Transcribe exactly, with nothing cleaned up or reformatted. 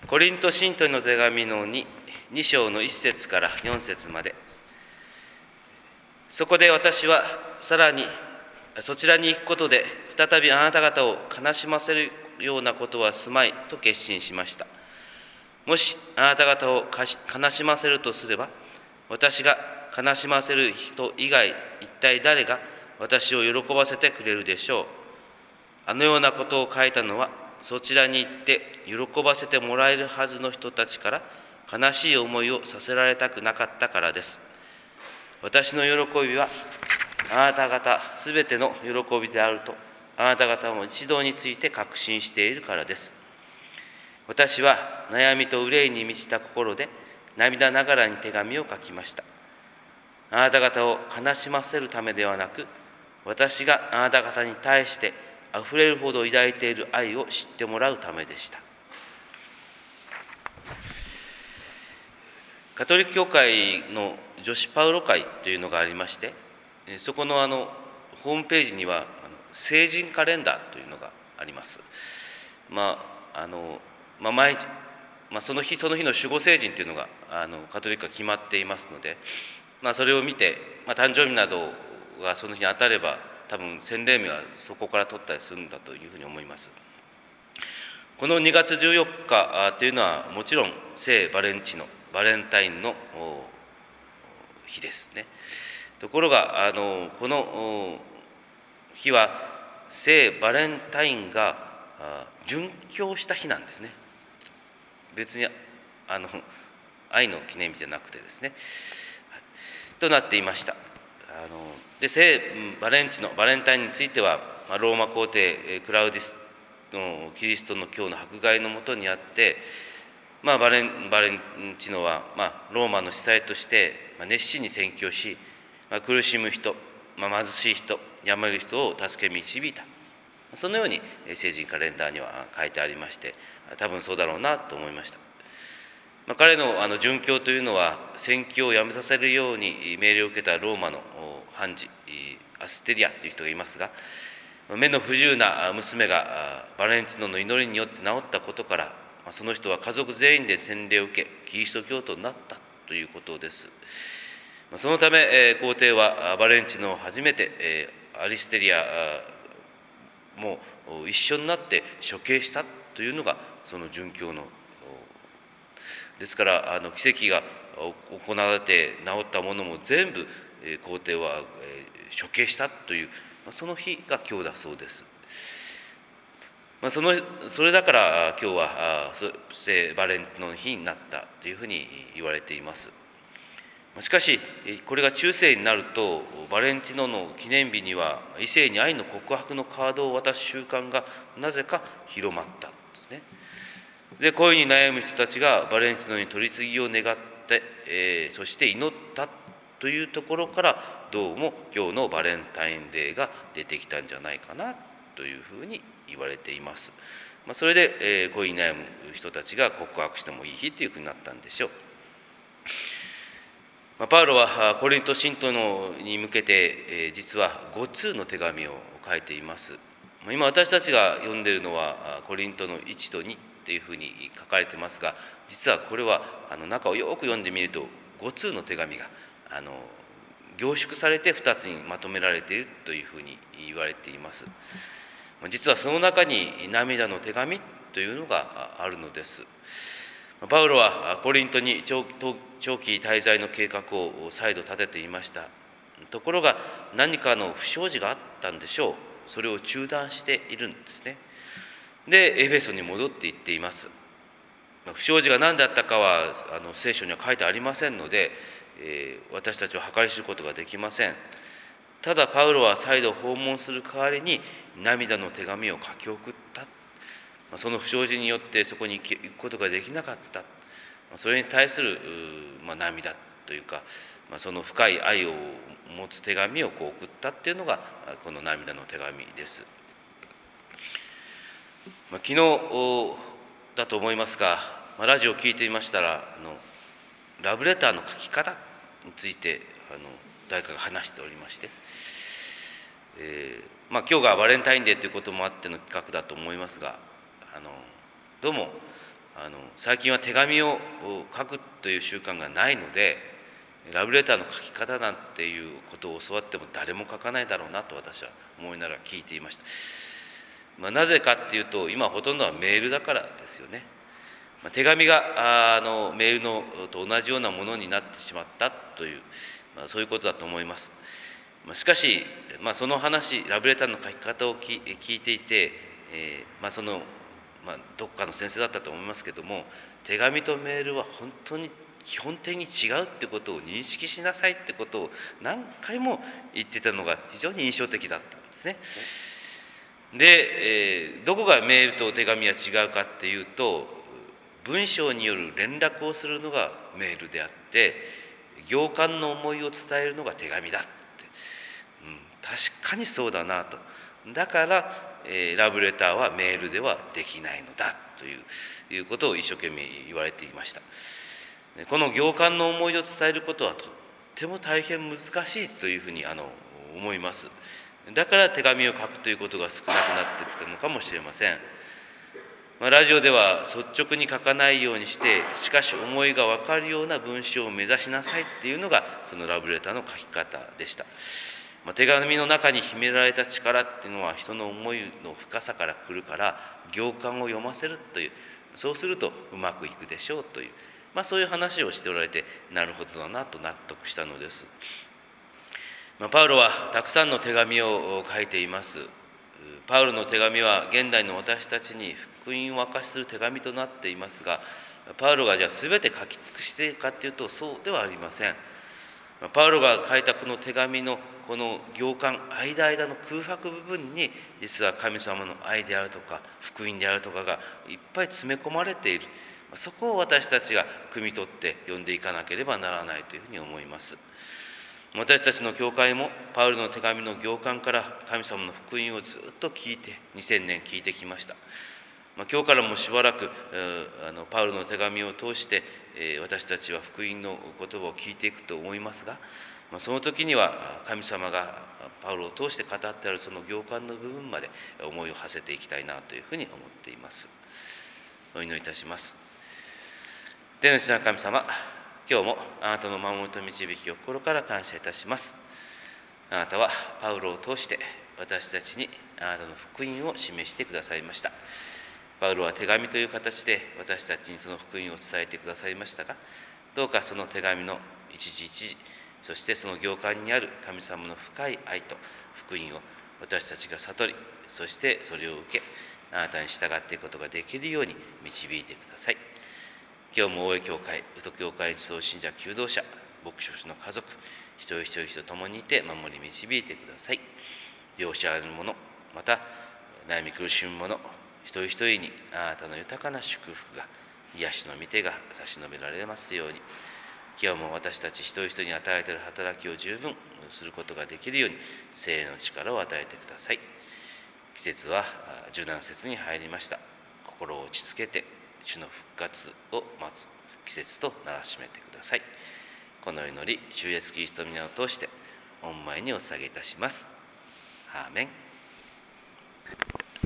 コリント信徒への手紙の 2, 2章のいっ節からよん節まで。そこで私はさらにそちらに行くことで再びあなた方を悲しませるようなことはすまいと決心しました。もしあなた方を悲しませるとすれば、私が悲しませる人以外一体誰が私を喜ばせてくれるでしょう。あのようなことを書いたのは、そちらに行って喜ばせてもらえるはずの人たちから悲しい思いをさせられたくなかったからです。私の喜びはあなた方すべての喜びであると、あなた方も一同について確信しているからです。私は悩みと憂いに満ちた心で涙ながらに手紙を書きました。あなた方を悲しませるためではなく、私があなた方に対してあふれるほど抱いている愛を知ってもらうためでした。カトリック教会の女子パウロ会というのがありまして、そこのあのホームページには聖人カレンダーというのがあります。まああのまあ、毎日、まあ、その日その日の守護聖人というのがあのカトリックは決まっていますので、まあ、それを見て、まあ、誕生日などがその日に当たれば多分洗礼名はそこから取ったりするんだというふうに思います。このにがつじゅうよっかというのはもちろん聖バレンチノ、バレンタインの日ですね。ところがあのこの日は聖バレンタインが殉教した日なんですね。別にあの愛の記念日じゃなくてですね、となっていました。あので聖バレンチノ、バレンタインについてはローマ皇帝クラウディスのキリストの教の迫害のもとにあって、まあ、バレンバレンチノは、まあ、ローマの司祭として熱心に宣教し、まあ、苦しむ人、まあ、貧しい人、病める人を助け導いた。そのように聖人カレンダーには書いてありまして、多分そうだろうなと思いました。まあ、彼のあの殉教というのは宣教をやめさせるように命令を受けたローマの判事アステリアという人がいますが、目の不自由な娘がバレンチノの祈りによって治ったことから、その人は家族全員で洗礼を受けキリスト教徒になったということです。そのため皇帝はバレンチノを初めてアリステリアも一緒になって処刑したというのがその殉教のですから、あの奇跡が行われて治ったものも全部皇帝は処刑したという、その日が今日だそうです。まあ、そのそれだから今日は聖バレンの日になったというふうに言われています。しかしこれが中世になると、バレンチノの記念日には異性に愛の告白のカードを渡す習慣がなぜか広まったんですね。で恋に悩む人たちがバレンチノに取り次ぎを願って、えー、そして祈ったというところから、どうも今日のバレンタインデーが出てきたんじゃないかなというふうに言われています。まあ、それで、えー、恋に悩む人たちが告白してもいい日というふうになったんでしょう。まあ、パウロはコリント信徒のに向けて、えー、実はご通の手紙を書いています。今私たちが読んでいるのはコリントのいちとにというふうに書かれていますが、実はこれはあの中をよく読んでみるとご通の手紙があの凝縮されてふたつにまとめられているというふうに言われています。実はその中に涙の手紙というのがあるのです。パウロはコリントに長期滞在の計画を再度立てていました。ところが何かの不祥事があったんでしょう。それを中断しているんですね。でエフェソに戻っていっています。不祥事が何だったかはあの聖書には書いてありませんので、えー、私たちは計り知ることができません。ただパウロは再度訪問する代わりに涙の手紙を書き送った。その不祥事によってそこに行くことができなかった。それに対する、まあ、涙というか、まあ、その深い愛を持つ手紙をこう送ったっていうのがこの涙の手紙です。まあ、昨日だと思いますが、まあ、ラジオを聞いていましたら、あのラブレターの書き方についてあの誰かが話しておりまして、えーまあ、今日がバレンタインデーということもあっての企画だと思いますが、あのどうもあの最近は手紙を書くという習慣がないので、ラブレターの書き方なんていうことを教わっても誰も書かないだろうなと私は思いながら聞いていました。まあ、なぜかっていうと、今ほとんどはメールだからですよね。まあ、手紙があのメールのと同じようなものになってしまったという、まあ、そういうことだと思います。まあ、しかし、まあ、その話、ラブレターの書き方を聞聞いていて、えーまあ、その、まあ、どっかの先生だったと思いますけども、手紙とメールは本当に基本的に違うってことを認識しなさいってことを何回も言ってたのが非常に印象的だったんですね。で、えー、どこがメールと手紙は違うかっていうと、文章による連絡をするのがメールであって、行間の思いを伝えるのが手紙だって、うん、確かにそうだなと。だから、えー、ラブレターはメールではできないのだという、いうことを一生懸命言われていました。この行間の思いを伝えることはとっても大変難しいというふうにあの思います。だから手紙を書くということが少なくなってきたのかもしれません。まあ、ラジオでは率直に書かないようにして、しかし思いが分かるような文章を目指しなさいっていうのがそのラブレターの書き方でした。まあ、手紙の中に秘められた力っていうのは人の思いの深さから来るから、行間を読ませるという、そうするとうまくいくでしょうという、まあ、そういう話をしておられて、なるほどだなと納得したのです。まあ、パウロはたくさんの手紙を書いています。パウロの手紙は現代の私たちに福音を明かしする手紙となっていますが、パウロがじゃあ全て書き尽くしているかというと、そうではありません。パウロが書いたこの手紙のこの行間、間間の空白部分に、実は神様の愛であるとか福音であるとかがいっぱい詰め込まれている。そこを私たちが汲み取って読んでいかなければならないというふうに思います。私たちの教会もパウロの手紙の行間から神様の福音をずっと聞いてにせんねん聞いてきました。まあ、今日からもしばらくあのパウロの手紙を通して私たちは福音の言葉を聞いていくと思いますが、まあ、その時には神様がパウロを通して語ってあるその行間の部分まで思いを馳せていきたいなというふうに思っています。お祈りいたします。天の父なる神様、今日もあなたの守りと導きを心から感謝いたします。あなたはパウロを通して私たちにあなたの福音を示してくださいました。パウロは手紙という形で私たちにその福音を伝えてくださいましたが、どうかその手紙の一字一字、そしてその行間にある神様の深い愛と福音を私たちが悟り、そしてそれを受け、あなたに従っていくことができるように導いてください。今日も大江教会、宇都教会一層信者求道者、牧師の家族、一人一人と共にいて守り導いてください。容赦ある者、また悩み苦しむ者、一人一人にあなたの豊かな祝福が、癒しの御手が差し伸べられますように、今日も私たち一人一人に与えている働きを十分することができるように、聖霊の力を与えてください。季節は受難節に入りました。心を落ち着けて、主の復活を待つ季節とならしめてください。この祈り、主イエスキリストの皆を通して御前にお捧げいたします。アーメン。